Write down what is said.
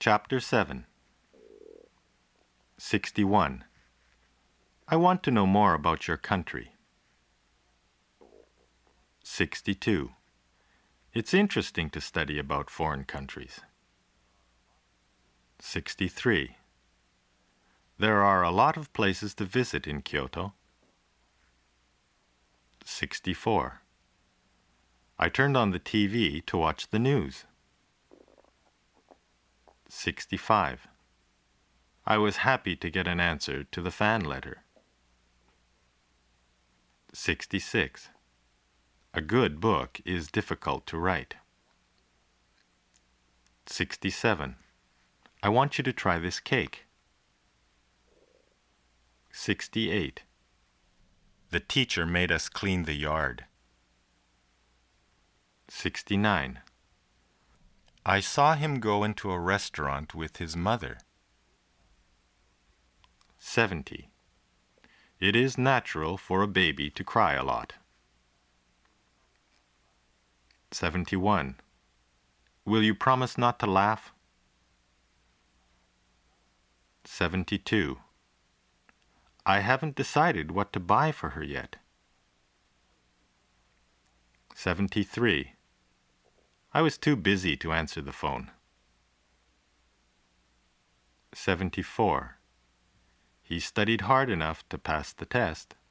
Chapter 7. 61. I want to know more about your country. 62. It's interesting to study about foreign countries. 63. There are a lot of places to visit in Kyoto. 64. I turned on the TV to watch the news. 65. I was happy to get an answer to the fan letter. 66. A good book is difficult to write. 67. I want you to try this cake. 68. The teacher made us clean the yard. 69. I saw him go into a restaurant with his mother. 70. It is natural for a baby to cry a lot. 71. Will you promise not to laugh? 72. I haven't decided what to buy for her yet. 73. I was too busy to answer the phone. 74. He studied hard enough to pass the test.